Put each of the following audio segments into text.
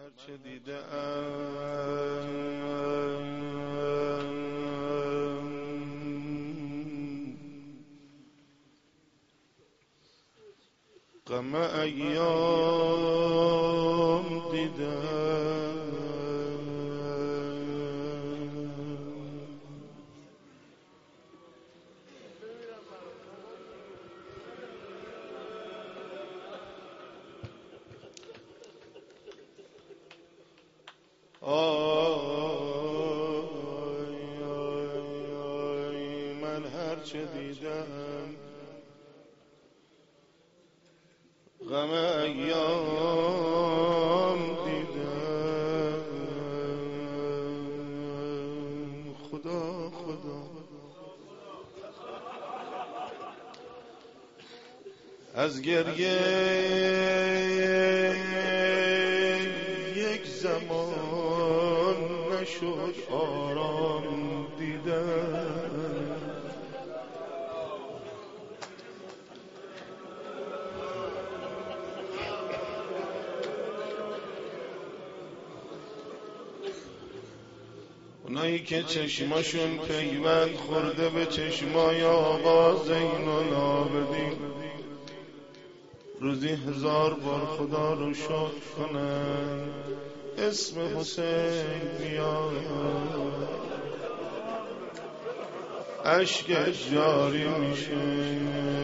هرچه دیدم غم ایام دیدم من هرچه دیدم غم ایام دیدم خدا از گریه یک زمان نشد آرام دیدم اونایی که چشماشون پیوند خورده به چشمای آقا زین العابدین روزی 1000 بار خدا رو شکر کنن اسم حسین بیاد اشکش جاری میشه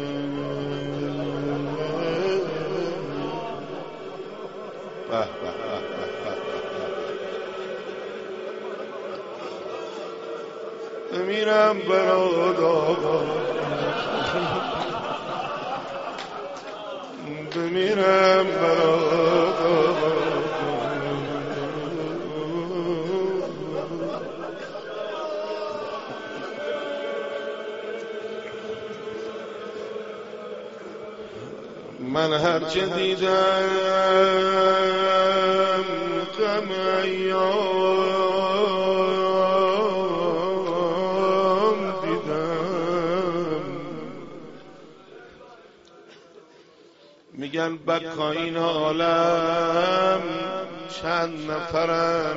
بمیرم برات آقا بمیرم برات آقا من هرچه دیدم غم ایام دیدم میگن بکاین عالم چند نفرن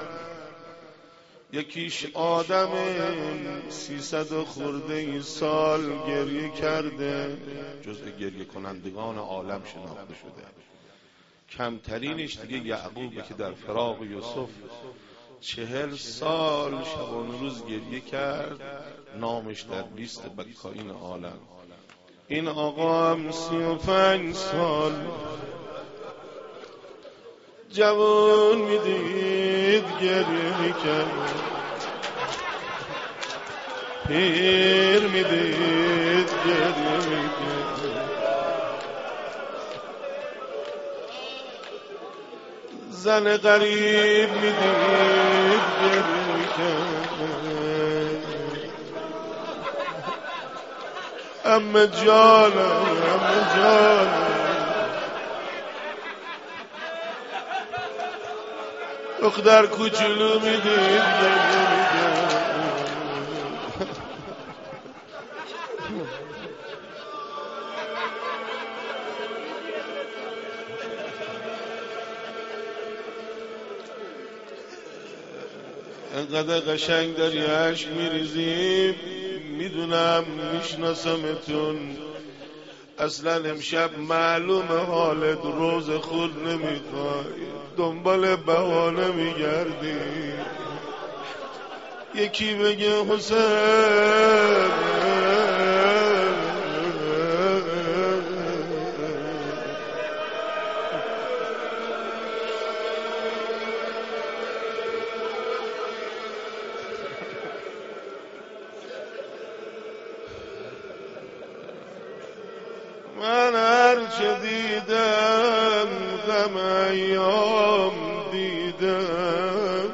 یکیش آدم 300 خورده سال گریه کرده جزء گریه کنندگان عالم شناخته شده کمترینش دیگه یعقوبه که در فراق یوسف 40 سال شبان روز گریه کرد نامش در لیست بکاین عالم این آقا هم 35 سال جوان میدید گریه میکرد پیر میدید گریه میکرد زن غریب میدید گریه میکرد عمه جانم دختر کوچولو میدید انقدر قشنگ داری اشک میریزیم میدونم میشناسمتون اصلا امشب معلوم حالت روز خود نمیخوای دنبال بهانه میگردی یکی بگه حسین من هرچه دیدم غم ایام دیدم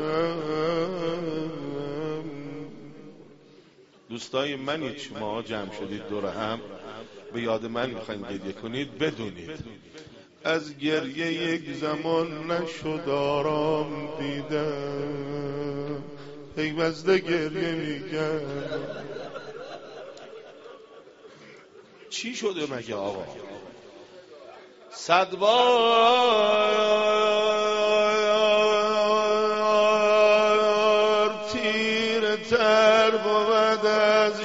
دوستای منید شما جمع شدید دور هم به یاد من میخواین گریه کنید بدونید از گریه یک زمان نشد آرام دیدم پیوسته گریه میکرد چی شده مگه آقا 100 بار تر بود از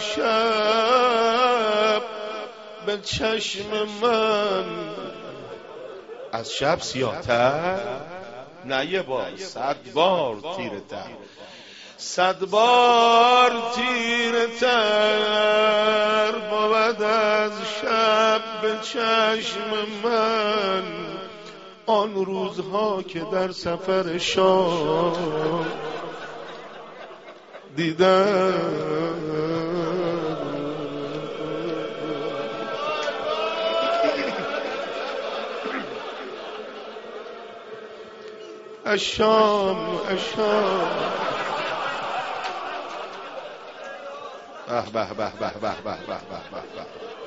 شب به چشم من. از شب سیاه تر؟ نه یه بار، 100 بار تیره تر، 100 بار تیره تر بود از شب به چشم من. آن روزها که در سفر شام دیدم اشام به به به به به به به به.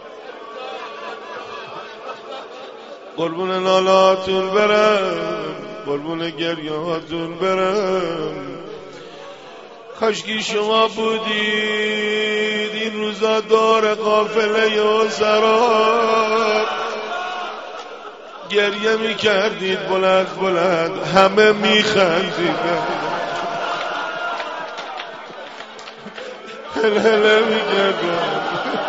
قربون نالاتون برم، قربون گریهاتون برم. کاشکی شما بودید این روزا دور قافله و سراب گریه میکردید بلند بلند، همه میخندیدن، هله میکردن.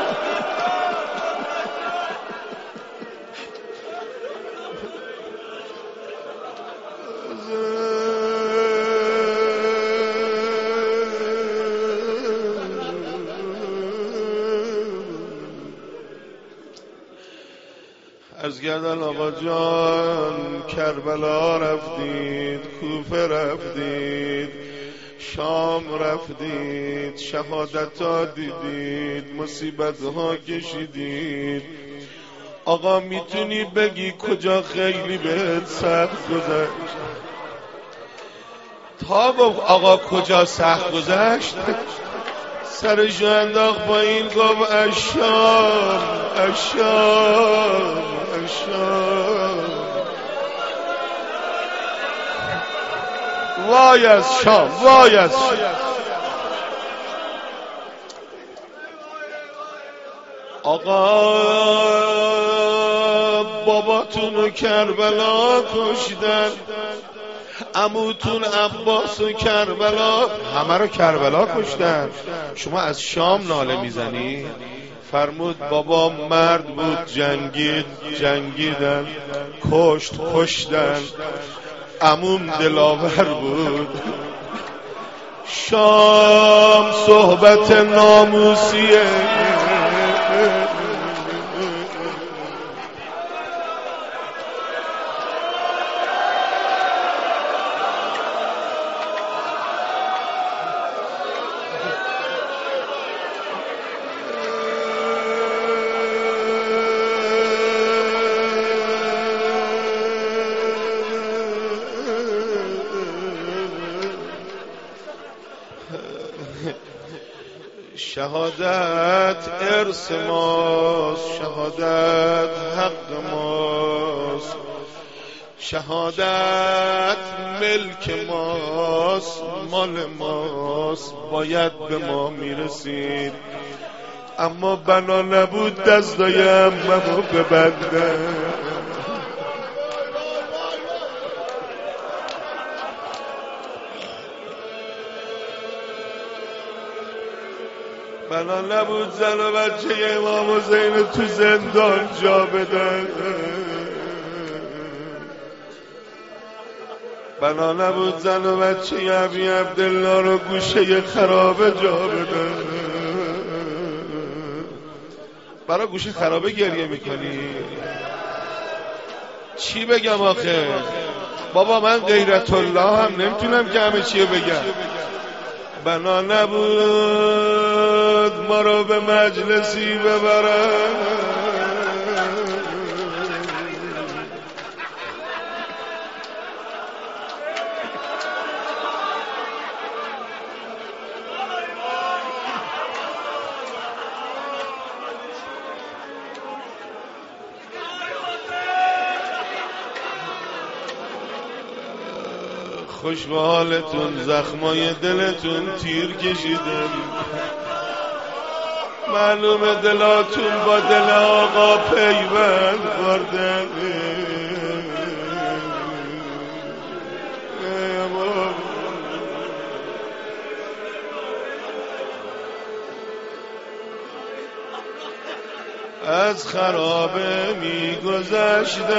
از گردن آقا جان کربلا رفتید، کوفه رفتید، شام رفتید، شهادت ها دیدید، مصیبت ها کشیدید. آقا میتونی بگی کجا خیلی بهت سخت گذشت؟ تا گفت آقا کجا سخت گذشت سرشو انداخت پایین گفت اشام اشام اشام. وای از شام، وای از شام. آقا باباتونو کربلا کشتن، عموتون عباس و کربلا، همه رو کربلا کشتن. شما از شام ناله میزنی؟ فرمود بابا مرد بود، جنگید، جنگیدن، کشت، کشتن. عموم دلاور بود. شام صحبت ناموسیه، شهادت ارث ماست، شهادت حق ماست، شهادت ملک ماست، مال ماست، باید به ما میرسید. اما بنا نبود دستای عممو ببندم. بنا نبود زن و بچه امام حسین تو زندان جا بدن. بنا نبود زن و بچه ابی عبدالله رو گوشه خرابه جا بدن. برای گوشه خرابه گریه میکنی؟ چی بگم آخه؟ بابا من غیرت الله هم نمیتونم که همه چی بگم. بنا نبود ما رو به مجلسی ببرن، خوش به حالتون، زخمای دلتون تیر کشیدم، معلومه دلاتون با دل آقا پیوند خورده. از خرابه میگذشتم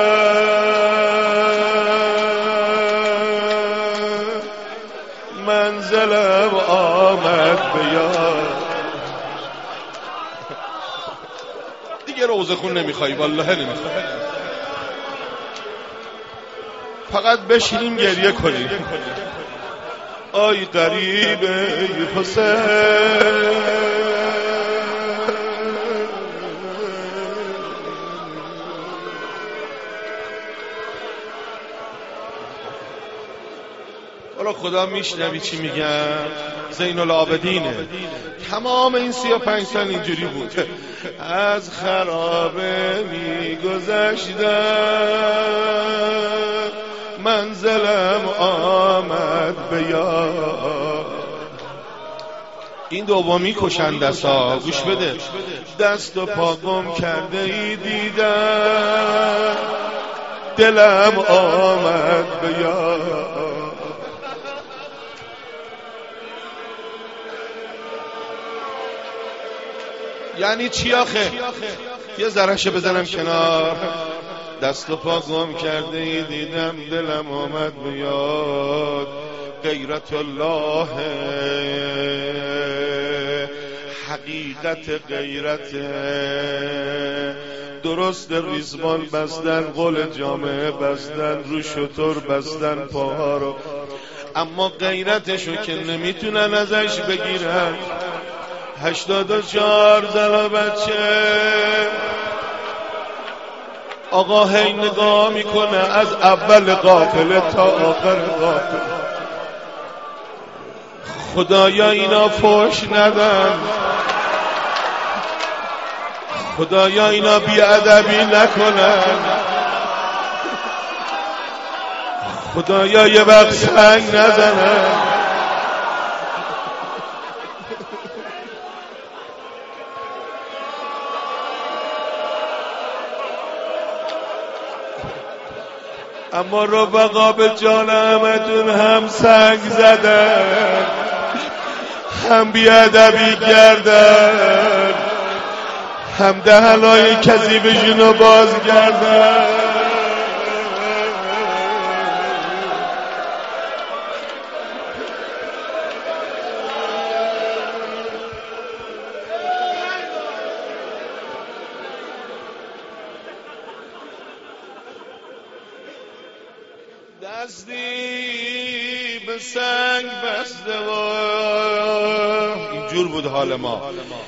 منزلم آمد به یاد. دیگه روزه خون نمیخوای، والله نمیخوای، فقط بشینیم گریه کنیم. آی غریب ای حسین، حالا خدا میشنوی چی میگم؟ زین العابدینه. تمام این 35 سال اینجوری بود. از خرابه میگذشتم منزلم آمد به یاد. این دومی کشندسا، گوش بده. دست و پا گم کرده ای دیدم دلم آمد به یاد. یعنی چی آخه؟ یه ذرهشو بزنم کنار. دست و پا گم کرده ای دیدم دلم آمد به یاد. غیرت الله حقیقت غیرت، درست ریزبان بستن، قل جامعه بستن، رو شتر بستن پاها رو، اما غیرتشو که نمیتونن ازش بگیرن. 84 زن و بچه، آقا هی نگاه میکنه از اول قافله تا آخر قافله. خدایا اینا فحش ندن، خدایا اینا بیادبی نکنن، خدایا یه وقت سنگ نزنن. اما رفقا به جان همتون هم سنگ زدن، هم بیادبی کردن، هم دهنای کذیبشون رو باز کردن. دستی به سنگ بسته و اینجور بود حال ما.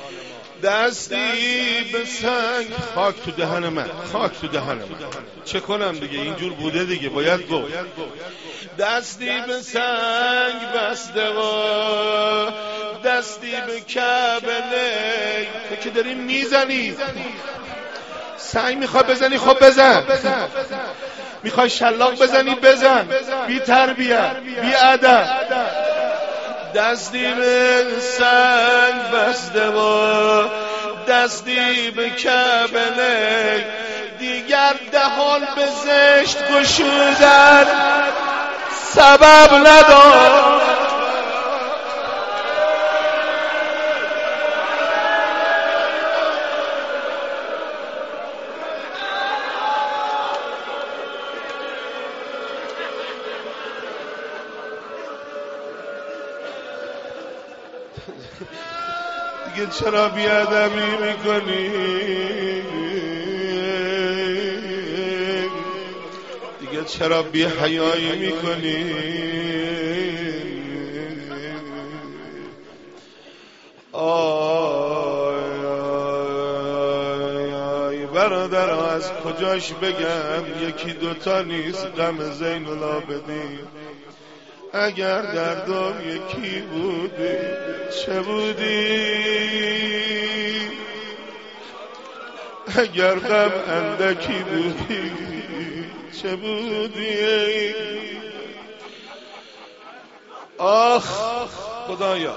دستی به سنگ، خاک تو دهن من، خاک تو دهن من، چه کنم دیگه، اینجور بوده دیگه، باید گفت. دستی به سنگ بسته و دستی به کعبه. تو که داری میزنی، سنگ میخوای بزنی، خب بزن. میخوای شلاق بزنی بزن، بی تربیت بی ادب. دستی به سنگ بسته و دستی به کعبه، دیگر دهان به زشت گشودن سبب ندار. دیگه چرا بیادبی میکنی؟ دیگه چرا بی حیایی میکنی؟ آی برادر، از کجاش بگم؟ یکی دوتا نیست غم زین العابدین. اگر دردم یکی بودی چه بودی؟ اگر غم اندکی بودی چه بودی؟ آخ خدایا،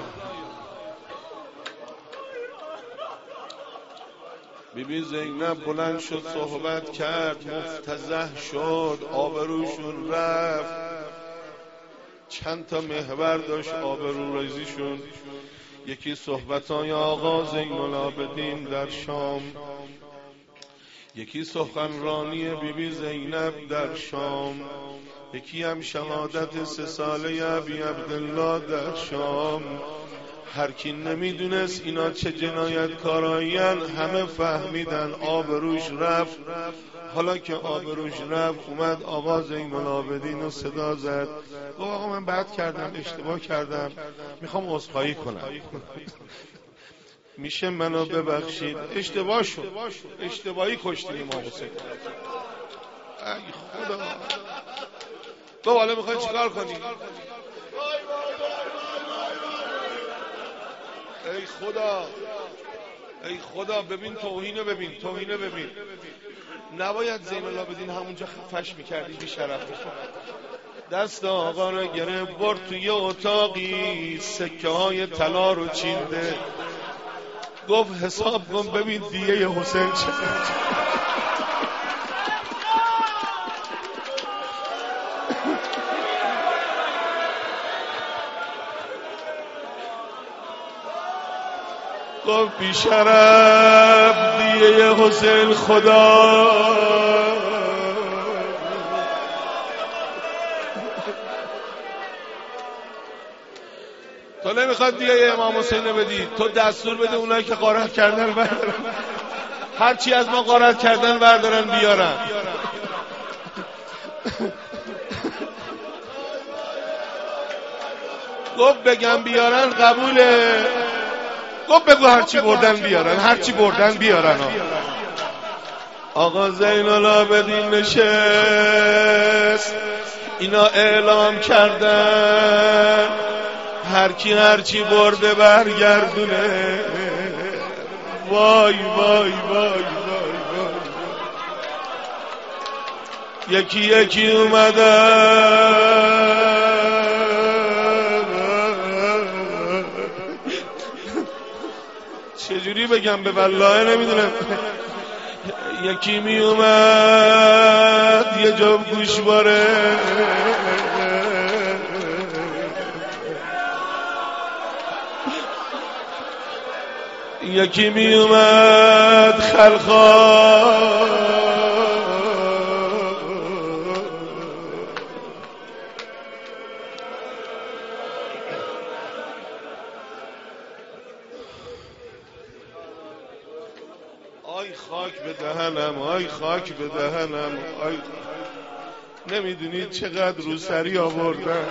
بیبی زینب بلند شد صحبت کرد، مفتضح شد، آبروشون رفت. چند تا محور داشت آبروریزیشون. یکی صحبتای آقا زین العابدین در شام، یکی سخنرانی بیبی زینب در شام، یکی هم شهادت 3 ساله ابی عبدالله در شام. هر کی نمیدونست اینا چه جنایتکارایین همه فهمیدن، آبروش رفت. حالا که آبروش رفت اومد آقا زین العابدین رو صدا زد، گفت آقا من بد کردم، اشتباه کردم، میخوام عذرخواهی کنم. میشه منو ببخشید؟ اشتباه شد، اشتباهی کشتیم امام حسین. ای خدا. تو حالا میخوای چیکار کنی؟ ای خدا، ای خدا. ببین توهینو، ببین توهینو، ببین. نباید زین العابدین همونجا خفش میکردی، بی شرف. دست آقا رو گرفت برد توی اتاقی، سکه های طلا رو چینده، گفت حساب کن ببین دیگه حسین چقدر. گفت بی شرف دیگه حسین خدا. تو نمیخواد دیگه امام حسین بدی، تو دستور بده اونایی که غارت کردن بردارن، هرچی از ما غارت کردن بردارن بیارن. گفت بگم بیارن قبوله، گفت بگو هرچی بردن بیارن، هرچی بردن بیارن. آقا زین العابدین نشست، اینا اعلام کردن هر کی هرچی برده برگردونه. وای وای وای وای وای. یکی یکی اومدن، چجوری بگم به والله نمیدونم. یکی می اومد یه جام گوشواره، یکی می اومد خلخال، آی خاک به دهنم، آی خاک به دهنم، آی. نمیدونید چقدر روسری آوردن.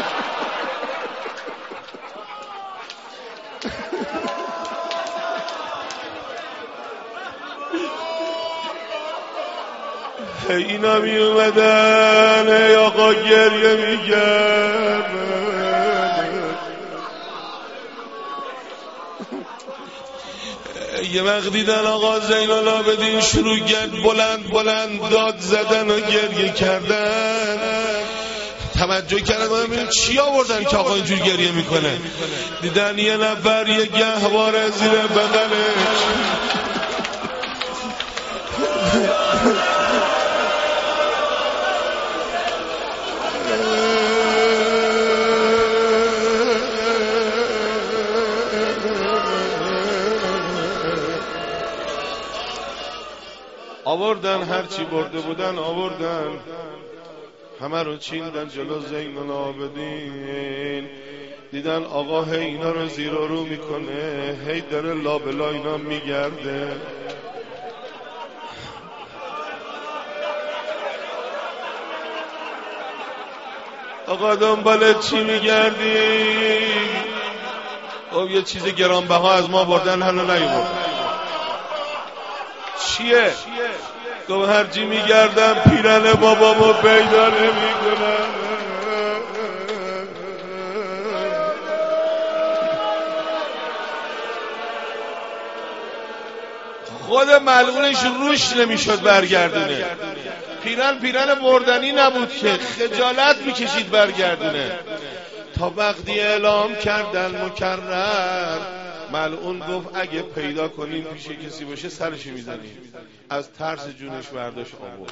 اینا می اومدن ای آقا گریه میگن. یه وقت دیدن آقا زین العابدین شروع کرد بلند بلند داد زدن و گریه کردن. توجه کردن ببین چی آوردن که آقا اینجور گریه میکنه. دیدن یه نفر یه گهواره زیر بغلش، آوردن هرچی برده بودن آوردن، همه رو چیندن جلو زین العابدین. دیدن آقا هی اینا رو زیر و رو میکنه، هی داره لابلا اینا میگرده. آقا دنبال چی میگردی؟ خب یه چیز گرانبها از ما بردن هنو نیومد. چیه؟ گفت هرچی میگردم پیرن بابامو پیدا نمیکنم. خود ملعونش روش نمیشد برگردونه. پیرن بردنی نبود که، خجالت میکشید برگردونه. تا وقتی اعلام کردن مکرر، ملعون گفت اگه پیدا کنیم پیش کسی باشه سرشو میزنیم. از ترس جونش برداشت آورد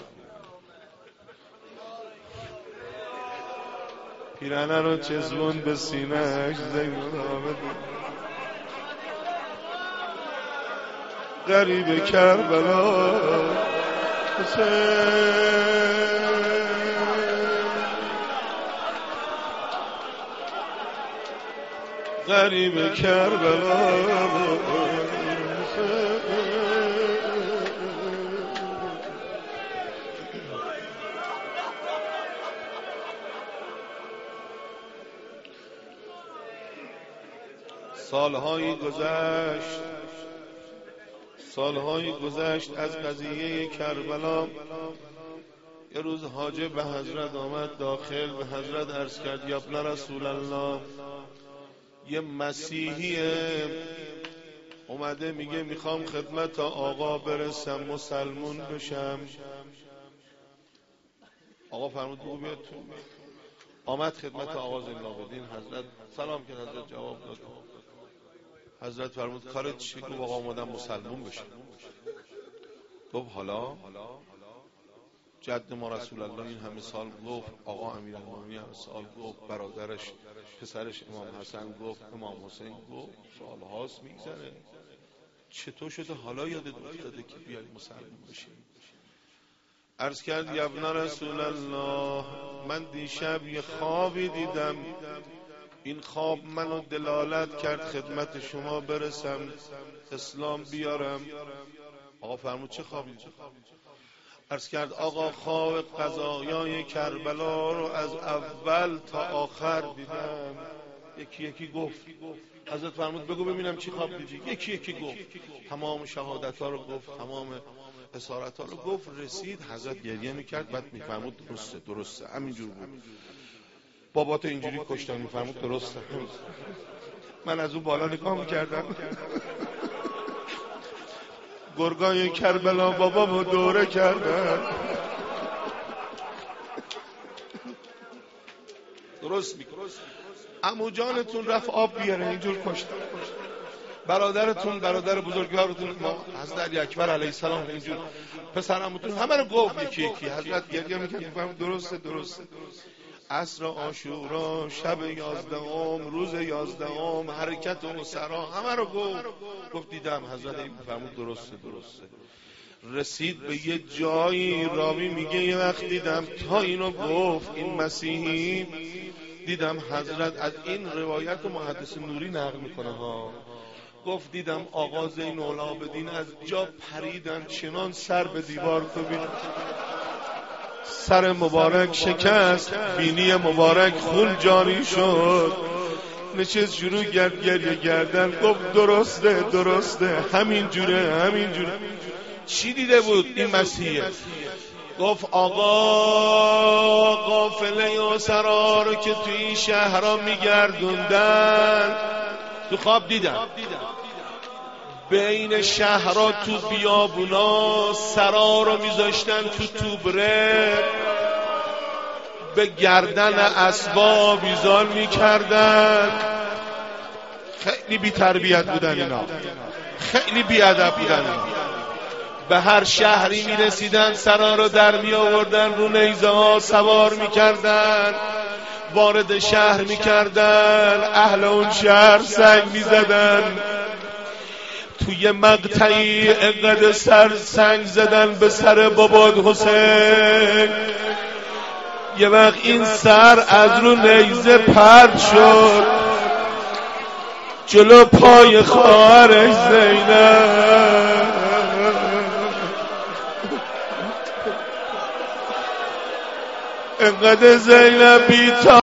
پیرنه رو چزون به سینه‌اش زین العابدین. غریب کربلا غریب کربلا سالهایی گذشت از قضیه کربلا. یه روز حاجب به حضرت آمد داخل، به حضرت عرض کرد یا ابن رسول الله، یه مسیحیه اومده میگه میخوام خدمت آقا برسم، مسلمون بشم. آقا فرمود بگو بیاد تو. آمد خدمت آقا زین العابدین، حضرت سلام کرد، حضرت جواب داد. حضرت فرمود کارت چی؟ گفت آقا اومدم مسلمون بشم. گفت حالا جد ما رسول الله این همه سال گفت، آقا امیرالمومنین همه سال گفت، برادرش پسرش امام حسن گفت، امام حسین گفت، سالهاست میگذره، چطور شده حالا یادت افتاده که بیای مسلمون بشی؟ عرض کرد یا ابن رسول الله، من دیشب یه خوابی دیدم، این خواب منو دلالت کرد خدمت شما برسم، اسلام بیارم. آقا فرمود چه خوابی؟ عرض کرد آقا خواب قضایای کربلا رو از اول تا آخر دیدم. یکی یکی گفت. حضرت فرمود بگو ببینم چی خواب دیدی؟ یکی یکی گفت، تمام شهادت ها رو گفت، تمام اسارت ها رو گفت. رسید حضرت گریه میکرد، بعد میفرمود درسته همینجور بود، باباتو اینجوری کشتن. میفرمود درسته. من از اون بالا نگاه میکردم، گرگای کربلا بابامو دوره کردن. درست میگه. عمو جانتون رفت آب بیاره، اینجور کشتن. برادرتون، برادر بزرگوارتون حضرت علی اکبر علیه السلام اینجور، پسرعموتون همه رو گفت یکی یکی. حضرت گریه میکرد، میفرمود درسته. عصر عاشورا، شب 11ام، روز 11ام، حرکت و سرا، همه رو گفت دیدم. حضرت فرمود درسته. رسید به یه جایی، راوی میگه یه وقت دیدم تا اینو گفت این مسیحی، دیدم حضرت از این روایت محدث نوری نقل میکنه ها، گفت دیدم آقا زین العابدین از جا پریدن، چنان سر به دیوار کوبید، سر مبارک شکست، بینی مبارک خون جاری شد، نشست شروع گریه کردن. گفت درسته همین جوره. چی دیده بود این مسیحه؟ گفت آقا قافله و سرا رو که توی این شهرها میگردوندن، تو خواب دیدم بین شهرها تو بیابونا سرا رو میذاشتن تو توبره، به گردن اسباب ایزال میکردن. خیلی بی تربیت بودن اینا، خیلی بی ادب بودن اینا. به هر شهری میرسیدن سرا رو در می آوردن، رو نیزه ها سوار میکردن، وارد شهر میکردن، اهل اون شهر سنگ میزدن. توی مقطعی انقدر سنگ زدن به سر باباد حسین، یه وقت این سر از رو نیزه پرد شد جلو پای خواهرش زینب. انقدر زینب بی‌تا